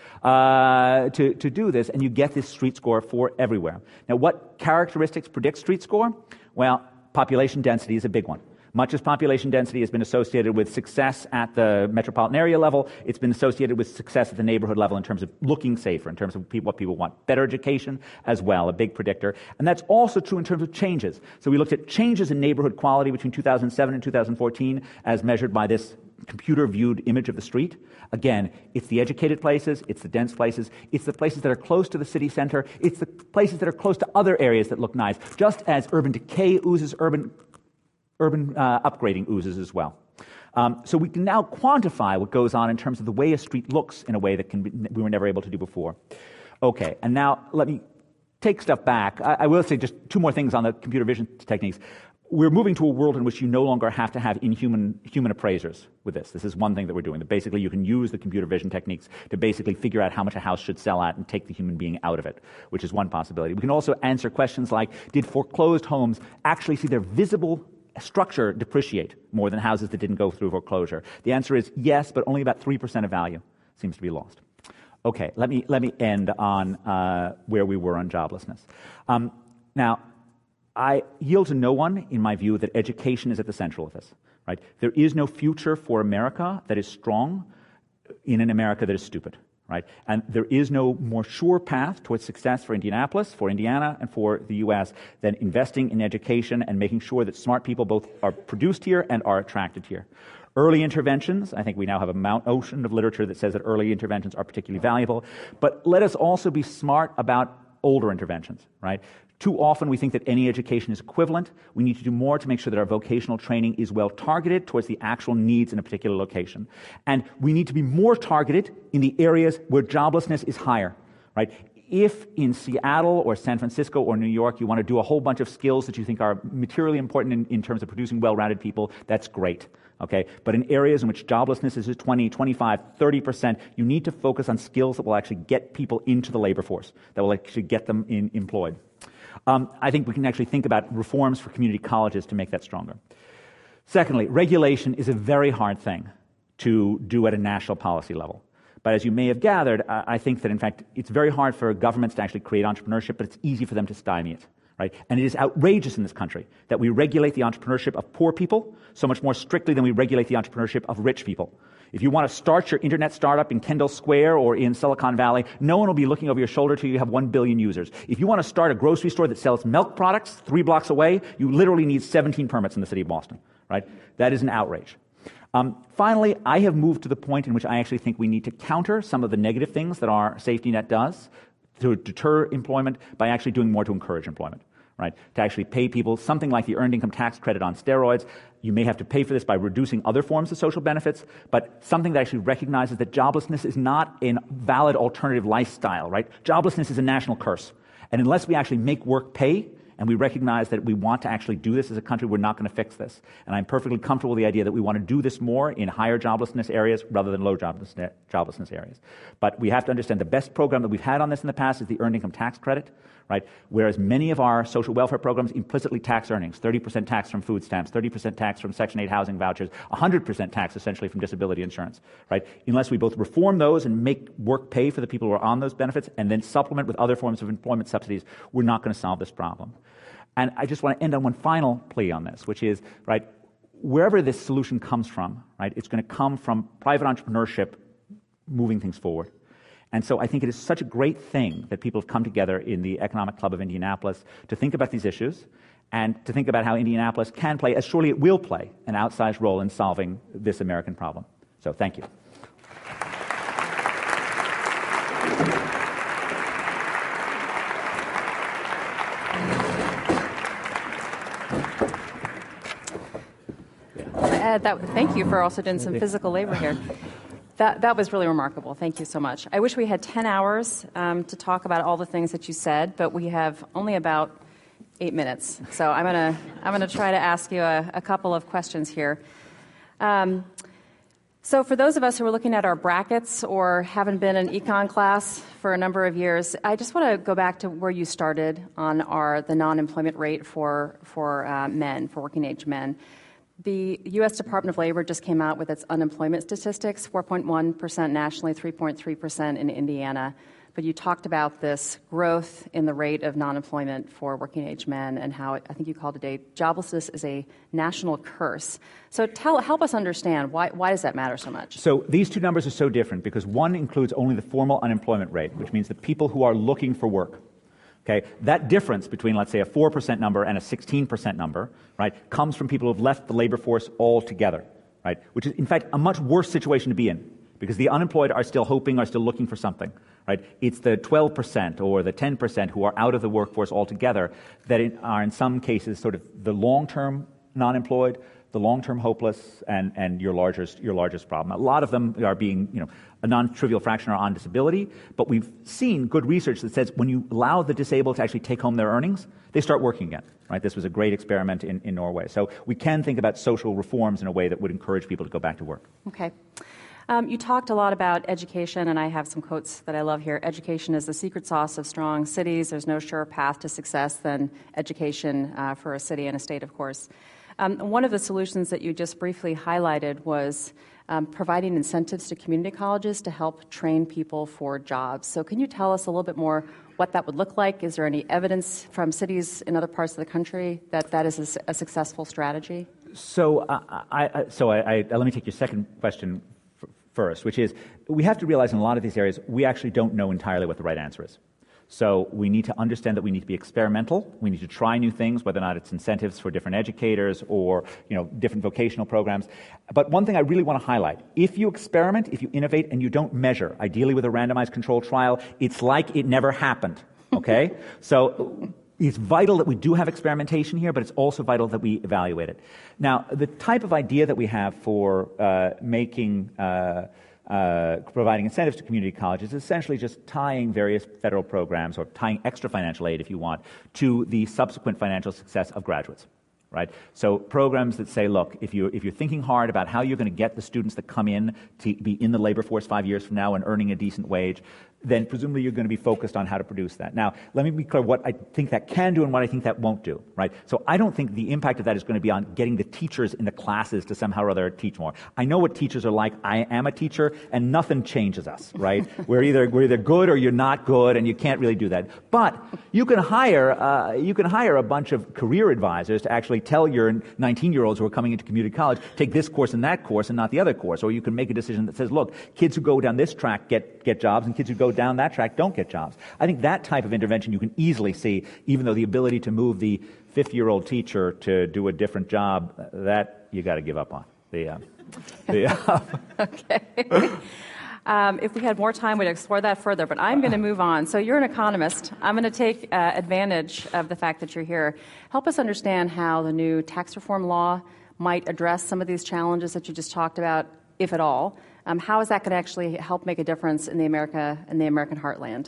uh, to, to do this, and you get this street score for everywhere. Now, what characteristics predict street score? Well, population density is a big one. Much as population density has been associated with success at the metropolitan area level, it's been associated with success at the neighborhood level in terms of looking safer, in terms of people, what people want. Better education as well, a big predictor. And that's also true in terms of changes. So we looked at changes in neighborhood quality between two thousand seven and two thousand fourteen as measured by this computer-viewed image of the street. Again, it's the educated places, it's the dense places, it's the places that are close to the city center, it's the places that are close to other areas that look nice, just as urban decay oozes, urban, urban uh, upgrading oozes as well. Um, so we can now quantify what goes on in terms of the way a street looks in a way that can be, we were never able to do before. Okay, and now let me take stuff back. I, I will say just two more things on the computer vision techniques. We're moving to a world in which you no longer have to have inhuman human appraisers with this. This is one thing that we're doing. That basically you can use the computer vision techniques to basically figure out how much a house should sell at and take the human being out of it, which is one possibility. We can also answer questions like, did foreclosed homes actually see their visible structure depreciate more than houses that didn't go through foreclosure? The answer is yes, but only about three percent of value seems to be lost. Okay, let me let me end on uh, where we were on joblessness. Um, now, I yield to no one in my view that education is at the central of this. Right? There is no future for America that is strong in an America that is stupid. Right? And there is no more sure path towards success for Indianapolis, for Indiana, and for the U S than investing in education and making sure that smart people both are produced here and are attracted here. Early interventions, I think we now have a Mount Ocean of literature that says that early interventions are particularly valuable, but let us also be smart about older interventions, right? Too often we think that any education is equivalent. We need to do more to make sure that our vocational training is well targeted towards the actual needs in a particular location. And we need to be more targeted in the areas where joblessness is higher, right? If in Seattle or San Francisco or New York you want to do a whole bunch of skills that you think are materially important in, in terms of producing well-rounded people, that's great. Okay, but in areas in which joblessness is twenty, twenty-five, thirty percent, you need to focus on skills that will actually get people into the labor force, that will actually get them in, employed. Um, I think we can actually think about reforms for community colleges to make that stronger. Secondly, regulation is a very hard thing to do at a national policy level. But as you may have gathered, I think that, in fact, it's very hard for governments to actually create entrepreneurship, but it's easy for them to stymie it. Right? And it is outrageous in this country that we regulate the entrepreneurship of poor people so much more strictly than we regulate the entrepreneurship of rich people. If you want to start your internet startup in Kendall Square or in Silicon Valley, no one will be looking over your shoulder till you have one billion users. If you want to start a grocery store that sells milk products three blocks away, you literally need seventeen permits in the city of Boston. Right? That is an outrage. Um, finally, I have moved to the point in which I actually think we need to counter some of the negative things that our safety net does to deter employment by actually doing more to encourage employment, right? To actually pay people something like the earned income tax credit on steroids. You may have to pay for this by reducing other forms of social benefits, but something that actually recognizes that joblessness is not a valid alternative lifestyle, right? Joblessness is a national curse. And unless we actually make work pay, and we recognize that we want to actually do this as a country, we're not going to fix this. And I'm perfectly comfortable with the idea that we want to do this more in higher joblessness areas rather than low joblessness, joblessness areas. But we have to understand the best program that we've had on this in the past is the earned income tax credit, right? Whereas many of our social welfare programs implicitly tax earnings, thirty percent tax from food stamps, thirty percent tax from Section eight housing vouchers, one hundred percent tax essentially from disability insurance, right? Unless we both reform those and make work pay for the people who are on those benefits and then supplement with other forms of employment subsidies, we're not going to solve this problem. And I just want to end on one final plea on this, which is, right, wherever this solution comes from, right, it's going to come from private entrepreneurship moving things forward. And so I think it is such a great thing that people have come together in the Economic Club of Indianapolis to think about these issues and to think about how Indianapolis can play, as surely it will play, an outsized role in solving this American problem. So thank you. Uh, that, thank you for also doing some physical labor here. That that was really remarkable. Thank you so much. I wish we had ten hours um, to talk about all the things that you said, but we have only about eight minutes. So I'm gonna I'm gonna try to ask you a, a couple of questions here. Um, so for those of us who are looking at our brackets or haven't been in econ class for a number of years, I just want to go back to where you started on our the non-employment rate for for uh, men, for working age men. The U S Department of Labor just came out with its unemployment statistics, four point one percent nationally, three point three percent in Indiana. But you talked about this growth in the rate of non-employment for working-age men and how, I think you called it a joblessness is a national curse. So tell, help us understand, why, why does that matter so much? So these two numbers are so different because one includes only the formal unemployment rate, which means the people who are looking for work. Okay, that difference between, let's say, a four percent number and a sixteen percent number, right, comes from people who have left the labor force altogether. right? Which is, in fact, a much worse situation to be in, because the unemployed are still hoping, are still looking for something, right? It's the twelve percent or the ten percent who are out of the workforce altogether that are in some cases sort of the long-term non-employed, the long-term hopeless, and, and your largest your largest problem. A lot of them are being, you know, a non-trivial fraction are on disability, but we've seen good research that says when you allow the disabled to actually take home their earnings, they start working again, right? This was a great experiment in, in Norway. So we can think about social reforms in a way that would encourage people to go back to work. Okay. Um, you talked a lot about education, and I have some quotes that I love here. Education is the secret sauce of strong cities. There's no surer path to success than education uh, for a city and a state, of course. Um, one of the solutions that you just briefly highlighted was um, providing incentives to community colleges to help train people for jobs. So can you tell us a little bit more what that would look like? Is there any evidence from cities in other parts of the country that that is a, a successful strategy? So, uh, I, I, so I, I, let me take your second question f- first, which is we have to realize in a lot of these areas we actually don't know entirely what the right answer is. So we need to understand that we need to be experimental. We need to try new things, whether or not it's incentives for different educators or, you know, different vocational programs. But one thing I really want to highlight, if you experiment, if you innovate, and you don't measure, ideally with a randomized controlled trial, it's like it never happened, okay? So it's vital that we do have experimentation here, but it's also vital that we evaluate it. Now, the type of idea that we have for uh, making... Uh, Uh, providing incentives to community colleges is essentially just tying various federal programs or tying extra financial aid, if you want, to the subsequent financial success of graduates, right? So programs that say, look, if you're, if you're thinking hard about how you're going to get the students that come in to be in the labor force five years from now and earning a decent wage, then presumably you're going to be focused on how to produce that. Now, let me be clear what I think that can do and what I think that won't do, right? So I don't think the impact of that is going to be on getting the teachers in the classes to somehow or other teach more. I know what teachers are like. I am a teacher, and nothing changes us, right? we're either we're either good or you're not good, and you can't really do that. But you can hire uh, you can hire a bunch of career advisors to actually tell your nineteen-year-olds who are coming into community college, take this course and that course and not the other course. Or you can make a decision that says, look, kids who go down this track get, get jobs, and kids who go down that track don't get jobs. I think that type of intervention you can easily see, even though the ability to move the fifty-year-old teacher to do a different job, that you got to give up on. The, uh, the, uh, okay. Um, if we had more time, we'd explore that further, but I'm going to move on. So you're an economist. I'm going to take uh, advantage of the fact that you're here. Help us understand how the new tax reform law might address some of these challenges that you just talked about, if at all. Um, how is that going to actually help make a difference in the America in the American heartland?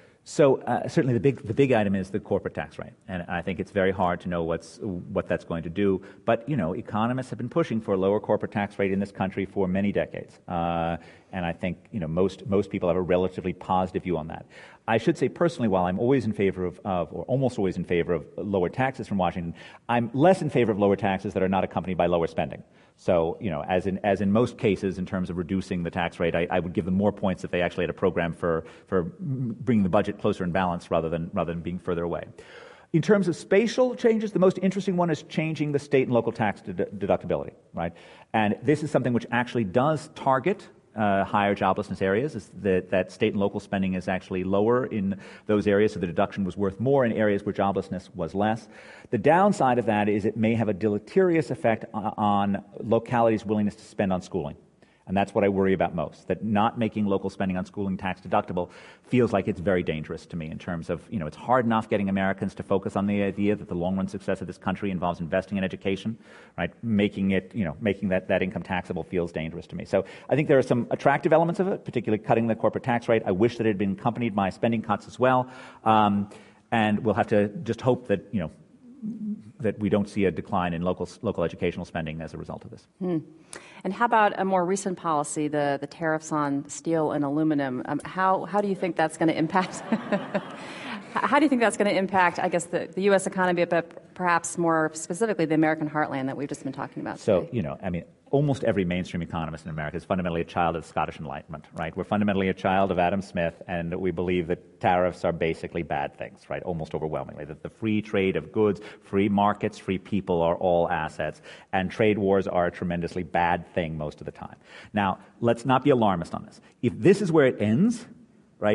So uh, certainly the big the big item is the corporate tax rate, and I think it's very hard to know what's what that's going to do. But you know, economists have been pushing for a lower corporate tax rate in this country for many decades, uh, and I think you know most most people have a relatively positive view on that. I should say personally, while I'm always in favor of, of, or almost always in favor of lower taxes from Washington, I'm less in favor of lower taxes that are not accompanied by lower spending. So, you know, as in as in most cases, in terms of reducing the tax rate, I, I would give them more points if they actually had a program for for bringing the budget closer in balance rather than rather than being further away. In terms of spatial changes, the most interesting one is changing the state and local tax ded- deductibility, right? And this is something which actually does target Uh, higher joblessness areas, is that, that state and local spending is actually lower in those areas, so the deduction was worth more in areas where joblessness was less. The downside of that is it may have a deleterious effect on, on localities' willingness to spend on schooling. And that's what I worry about most, that not making local spending on schooling tax deductible feels like it's very dangerous to me in terms of, you know, it's hard enough getting Americans to focus on the idea that the long-run success of this country involves investing in education, right? Making it, you know, making that, that income taxable feels dangerous to me. So I think there are some attractive elements of it, particularly cutting the corporate tax rate. I wish that it had been accompanied by spending cuts as well. Um, and we'll have to just hope that, you know, that we don't see a decline in local local educational spending as a result of this. Hmm. And how about a more recent policy, the, the tariffs on steel and aluminum? Um, how how do you think that's going to impact? How do you think that's going to impact, I guess, the, the U S economy, but perhaps more specifically the American heartland that we've just been talking about So, today? you know, I mean, almost every mainstream economist in America is fundamentally a child of the Scottish Enlightenment, right? We're fundamentally a child of Adam Smith, and we believe that tariffs are basically bad things, right? Almost overwhelmingly. That the free trade of goods, free markets, free people are all assets, and trade wars are a tremendously bad thing most of the time. Now, let's not be alarmist on this. If this is where it ends, right,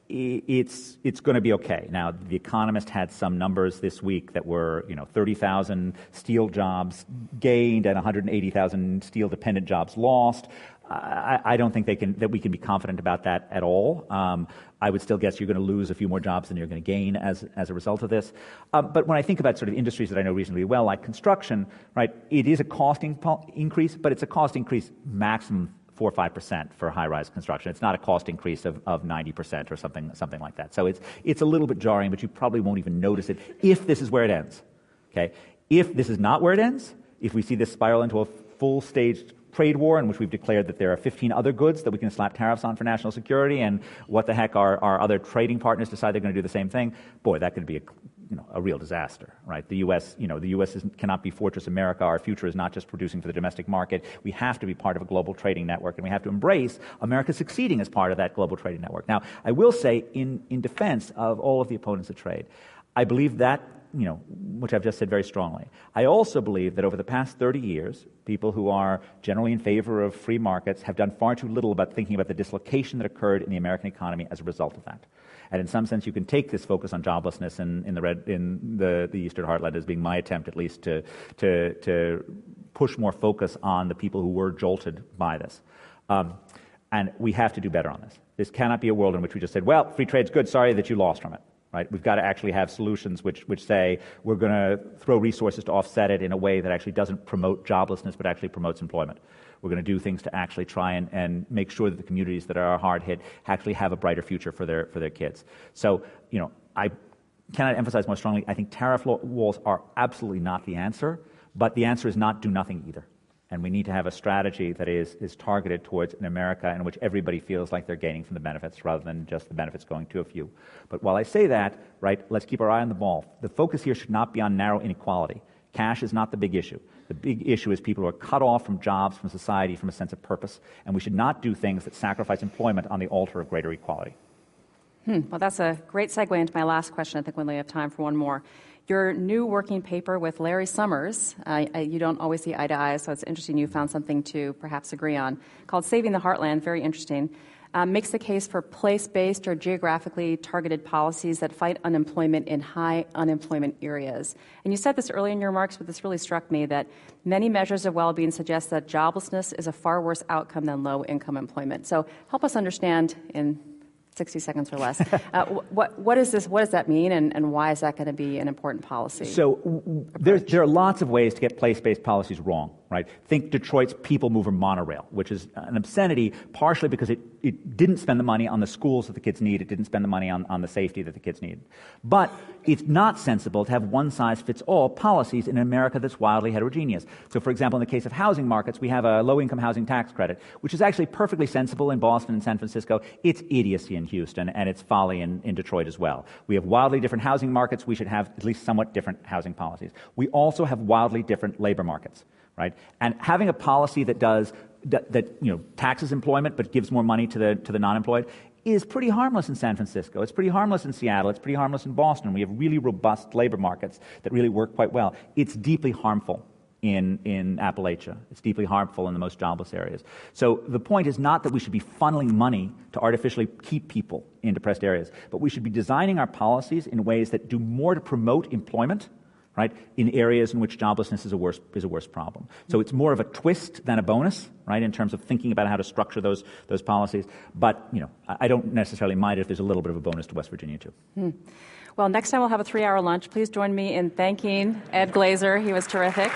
it's it's going to be okay. Now, The Economist had some numbers this week that were, you know, thirty thousand steel jobs gained and one hundred eighty thousand steel-dependent jobs lost. I, I don't think they can that we can be confident about that at all. Um, I would still guess you're going to lose a few more jobs than you're going to gain as as a result of this. Um, but when I think about sort of industries that I know reasonably well, like construction, right, it is a cost in- increase, but it's a cost increase maximum four or five percent for high-rise construction. It's not a cost increase of, of ninety percent or something something like that. So it's it's a little bit jarring, but you probably won't even notice it if this is where it ends. Okay, if this is not where it ends, if we see this spiral into a full-staged trade war in which we've declared that there are fifteen other goods that we can slap tariffs on for national security, and what the heck our, our other trading partners decide they're going to do the same thing, boy, that could be a you know a real disaster, right? The U S, you know, the U S is, cannot be Fortress America. Our future is not just producing for the domestic market. We have to be part of a global trading network, and we have to embrace America succeeding as part of that global trading network. Now, I will say, in in defense of all of the opponents of trade, I believe that, you know, which I've just said very strongly. I also believe that over the past thirty years, people who are generally in favor of free markets have done far too little about thinking about the dislocation that occurred in the American economy as a result of that. And in some sense, you can take this focus on joblessness in, in the red, in the, the Eastern Heartland as being my attempt, at least, to to to push more focus on the people who were jolted by this. Um, and we have to do better on this. This cannot be a world in which we just said, well, free trade's good, sorry that you lost from it. Right? We've got to actually have solutions which, which say we're going to throw resources to offset it in a way that actually doesn't promote joblessness but actually promotes employment. We're going to do things to actually try and, and make sure that the communities that are hard hit actually have a brighter future for their for their kids. So, you know, I cannot emphasize more strongly, I think tariff walls are absolutely not the answer, but the answer is not do nothing either. And we need to have a strategy that is, is targeted towards an America in which everybody feels like they're gaining from the benefits rather than just the benefits going to a few. But while I say that, right, let's keep our eye on the ball. The focus here should not be on narrow inequality. Cash is not the big issue. The big issue is people who are cut off from jobs, from society, from a sense of purpose. And we should not do things that sacrifice employment on the altar of greater equality. Hmm. Well, that's a great segue into my last question. I think we only have time for one more. Your new working paper with Larry Summers, uh, you don't always see eye to eye, so it's interesting you found something to perhaps agree on, called Saving the Heartland, very interesting, uh, makes the case for place-based or geographically targeted policies that fight unemployment in high unemployment areas. And you said this earlier in your remarks, but this really struck me, that many measures of well-being suggest that joblessness is a far worse outcome than low-income employment. So help us understand in sixty seconds or less. Uh, what, what is this? What does that mean, and, and why is that going to be an important policy? So w- there, there are lots of ways to get place-based policies wrong, right? Think Detroit's People Mover monorail, which is an obscenity, partially because it, it didn't spend the money on the schools that the kids need. It didn't spend the money on, on the safety that the kids need. But it's not sensible to have one-size-fits-all policies in an America that's wildly heterogeneous. So, for example, in the case of housing markets, we have a low-income housing tax credit, which is actually perfectly sensible in Boston and San Francisco. It's idiocy in Houston, and it's folly in, in Detroit as well. We have wildly different housing markets. We should have at least somewhat different housing policies. We also have wildly different labor markets, right? And having a policy that does that, that you know taxes employment but gives more money to the to the non-employed is pretty harmless in San Francisco. It's pretty harmless in Seattle. It's pretty harmless in Boston. We have really robust labor markets that really work quite well. It's deeply harmful in, in Appalachia. It's deeply harmful in the most jobless areas. So the point is not that we should be funneling money to artificially keep people in depressed areas, but we should be designing our policies in ways that do more to promote employment, right, in areas in which joblessness is a worse is a worse problem. So it's more of a twist than a bonus, right, in terms of thinking about how to structure those those policies. But, you know, I don't necessarily mind if there's a little bit of a bonus to West Virginia, too. Hmm. Well, next time we'll have a three-hour lunch. Please join me in thanking Ed Glaeser. He was terrific.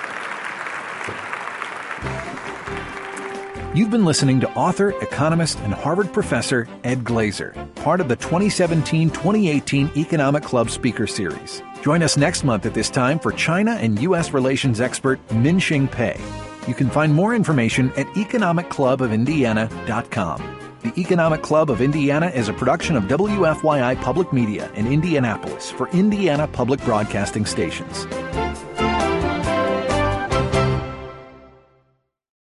You've been listening to author, economist, and Harvard professor Ed Glaeser, part of the twenty seventeen twenty eighteen Economic Club Speaker Series. Join us next month at this time for China and U S relations expert Minxin Pei. You can find more information at economic club of indiana dot com. The Economic Club of Indiana is a production of W F Y I Public Media in Indianapolis for Indiana Public Broadcasting Stations.